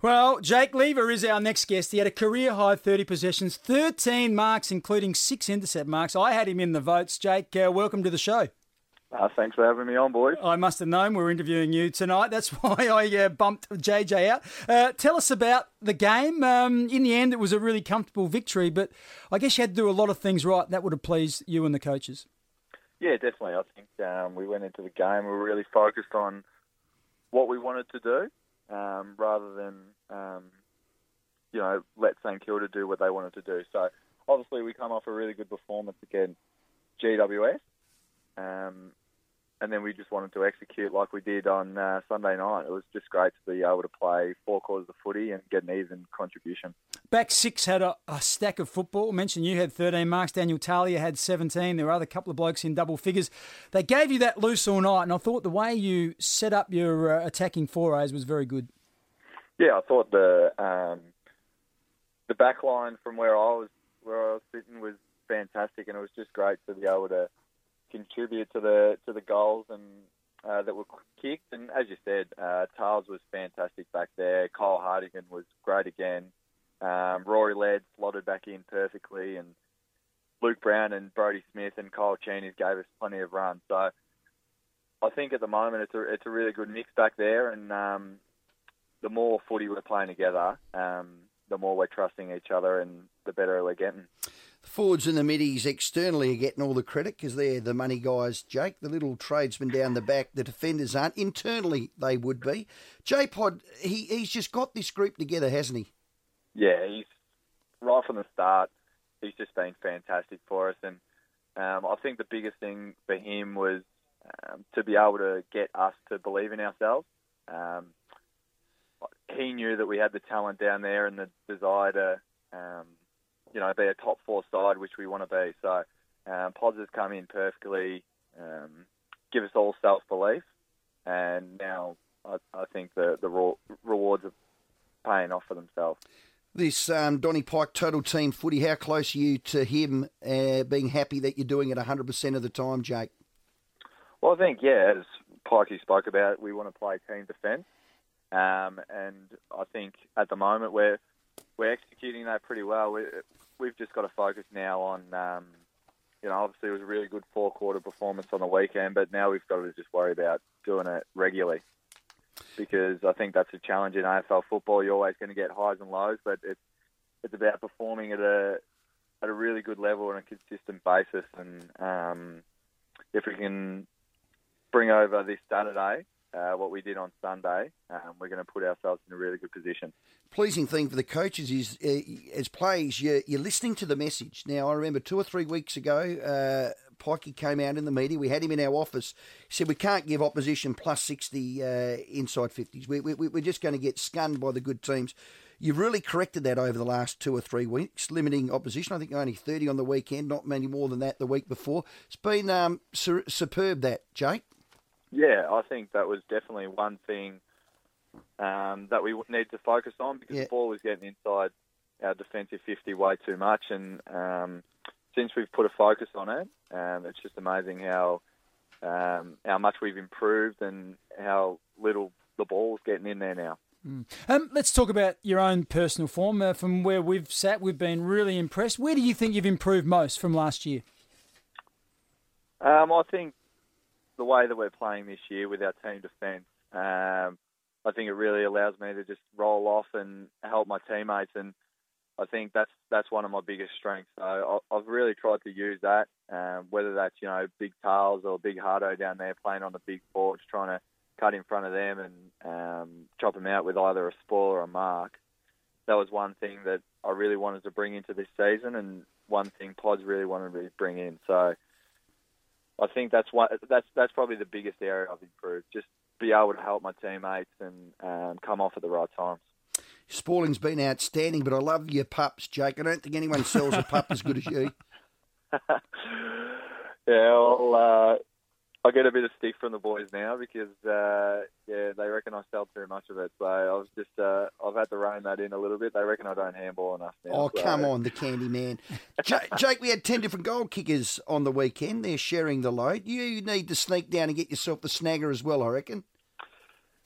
Well, Jake Lever is our next guest. He had a career-high 30 possessions, 13 marks, including 6 intercept marks. I had him in the votes. Jake, welcome to the show. Thanks for having me on, boys. I must have known we were interviewing you tonight. That's why I bumped JJ out. Tell us about the game. In the end, it was a really comfortable victory, but I guess you had to do a lot of things right. That would have pleased you and the coaches. Yeah, definitely. I think we went into the game, we were really focused on what we wanted to do rather than, let St Kilda do what they wanted to do. So, obviously, we come off a really good performance against GWS. And then we just wanted to execute like we did on Sunday night. It was just great to be able to play 4 quarters of footy and get an even contribution. Back six had a stack of football. I mentioned you had 13 marks. Daniel Talia had 17. There were other couple of blokes in double figures. They gave you that loose all night, and I thought the way you set up your attacking forays was very good. Yeah, I thought the back line from where I was sitting was fantastic, and it was just great to be able to contribute to the goals and that were kicked. And as you said, Tales was fantastic back there. Kyle Hardigan was great again. Rory Laird slotted back in perfectly, and Luke Brown and Brodie Smith and Kyle Cheney gave us plenty of runs. So I think at the moment it's a really good mix back there, and the more footy we're playing together, the more we're trusting each other and the better we're getting. The forwards and the middies externally are getting all the credit because they're the money guys, Jake. The little tradesmen down the back, the defenders aren't. Internally, they would be. J-Pod, he's just got this group together, hasn't he? Yeah, he's right from the start. He's just been fantastic for us. And I think the biggest thing for him was to be able to get us to believe in ourselves. He knew that we had the talent down there and the desire to, be a top 4 side, which we want to be. So Pods has come in perfectly, give us all self-belief, and now I think the rewards are paying off for themselves. This Donny Pike Total Team Footy, how close are you to him being happy that you're doing it 100% of the time, Jake? Well, I think, as Pikey spoke about, we want to play team defence. And I think at the moment we're executing that pretty well. We've just got to focus now on, obviously it was a really good 4-quarter performance on the weekend, but now we've got to just worry about doing it regularly. Because I think that's a challenge in AFL football. You're always going to get highs and lows, but it's about performing at a really good level on a consistent basis. And if we can bring over this Saturday what we did on Sunday, we're going to put ourselves in a really good position. Pleasing thing for the coaches is, as players, you're listening to the message. Now, I remember 2 or 3 weeks ago, Pikey came out in the media. We had him in our office. He said, we can't give opposition plus 60 inside 50s. We're just going to get skunned by the good teams. You've really corrected that over the last 2 or 3 weeks, limiting opposition. I think only 30 on the weekend, not many more than that the week before. It's been superb, that, Jake. Yeah, I think that was definitely one thing that we need to focus on, because the ball was getting inside our defensive 50 way too much. And since we've put a focus on it, it's just amazing how much we've improved and how little the ball's getting in there now. Let's talk about your own personal form. From where we've sat, we've been really impressed. Where do you think you've improved most from last year? I think the way that we're playing this year with our team defence, I think it really allows me to just roll off and help my teammates, and I think that's one of my biggest strengths. So I've really tried to use that, whether that's big Tales or big Hardo down there playing on the big forwards, trying to cut in front of them and chop them out with either a spoil or a mark. That was one thing that I really wanted to bring into this season, and one thing Pods really wanted to bring in. So I think that's probably the biggest area I've improved. Just be able to help my teammates and come off at the right times. Spalling's been outstanding, but I love your pups, Jake. I don't think anyone sells a pup as good as you. Well, I get a bit of stick from the boys now because, they reckon I sell too much of it. So I've had to rein that in a little bit. They reckon I don't handball enough now. Oh, come on, the candy man. Jake, we had 10 different goal kickers on the weekend. They're sharing the load. You need to sneak down and get yourself the snagger as well, I reckon.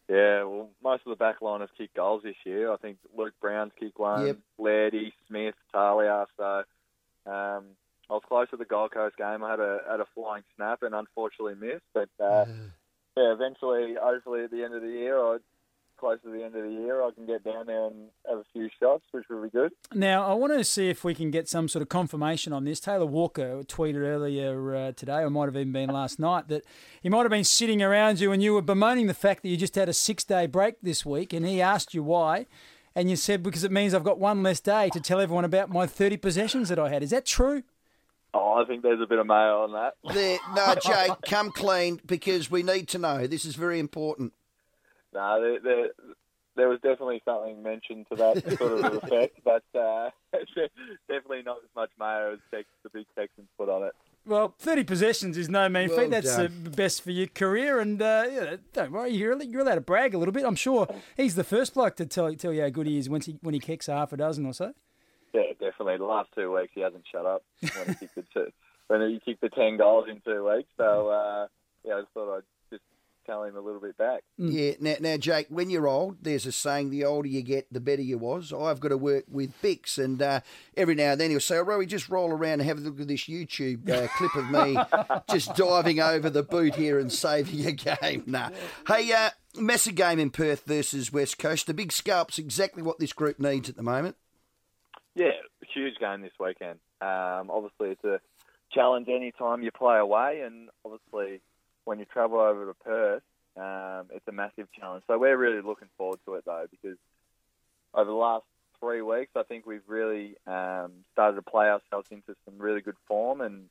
Yeah, well, most of the back liners kicked goals this year. I think Luke Brown's kicked one, Yep. Lairdy, Smith, Talia. So I was close to the Gold Coast game. I had a flying snap and unfortunately missed. But eventually, hopefully at the end of the year, or close to the end of the year, I can get down there and have a few shots, which will be good. Now, I want to see if we can get some sort of confirmation on this. Taylor Walker tweeted earlier today, or might have even been last night, that he might have been sitting around you and you were bemoaning the fact that you just had a 6-day break this week, and he asked you why, and you said, because it means I've got one less day to tell everyone about my 30 possessions that I had. Is that true? Oh, I think there's a bit of mayo on that. No, Jake, come clean, because we need to know. This is very important. No, there was definitely something mentioned to that sort of effect, but definitely not as much mayo as the big Texans put on it. Well, 30 possessions is no mean Well feat. That's the done. best for your career, and don't worry, you're allowed to brag a little bit. I'm sure he's the first bloke to tell you how good he is when he kicks half a dozen or so. Yeah, definitely. The last 2 weeks, he hasn't shut up when he kicked the 10 goals in 2 weeks. So, I just thought I'd just tell him a little bit back. Yeah. Now, Jake, when you're old, there's a saying: the older you get, the better you was. I've got to work with Bix, and every now and then he'll say, "Oh, Rowie, just roll around and have a look at this YouTube clip of me just diving over the boot here and saving a game." Nah. Hey, massive game in Perth versus West Coast. The big scalp's exactly what this group needs at the moment. Yeah, huge game this weekend. Obviously, it's a challenge any time you play away, and obviously when you travel over to Perth, it's a massive challenge. So we're really looking forward to it, though, because over the last 3 weeks, I think we've really started to play ourselves into some really good form, and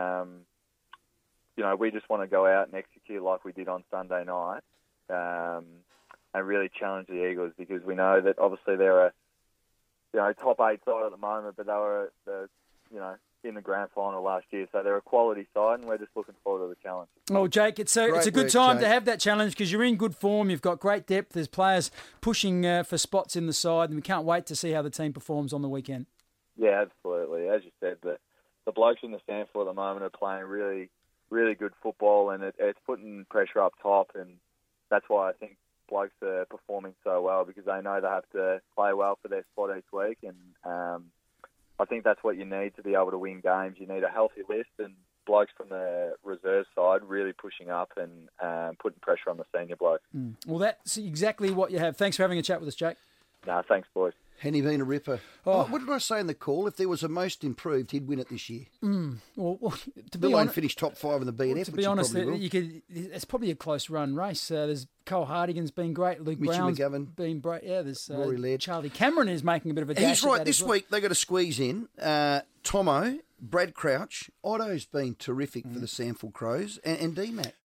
we just want to go out and execute like we did on Sunday night, and really challenge the Eagles, because we know that obviously they're a top 8 side at the moment, but they were in the grand final last year, so they're a quality side, and we're just looking forward to the challenge. Well, Jake, it's a Great good work, time Jake. to have that challenge because you're in good form. You've got great depth. There's players pushing for spots in the side, and we can't wait to see how the team performs on the weekend. Yeah, absolutely. As you said, the blokes in the SANFL at the moment are playing really, really good football, and it's putting pressure up top, and that's why I think blokes are performing so well, because they know they have to play well for their spot each week, and I think that's what you need to be able to win games. You need a healthy list, and blokes from the reserve side really pushing up and putting pressure on the senior blokes. Well, that's exactly what you have. Thanks for having a chat with us, Jake. No, thanks, boys. Henny been a ripper. Oh. What did I say in the call? If there was a most improved, he'd win it this year. Well, to They be won't honest, finish top 5 in the BNF, to which be he honest, probably will. it's probably a close run race. There's Cole Hardigan's been great. Luke Mitchell Brown's McGovern. been great. Yeah, there's Rory Laird. Charlie Cameron is making a bit of a dash. He's at right. that This as well. week they got to squeeze in Tomo, Brad Crouch, Otto's been terrific for the SANFL Crows, and D-Mac.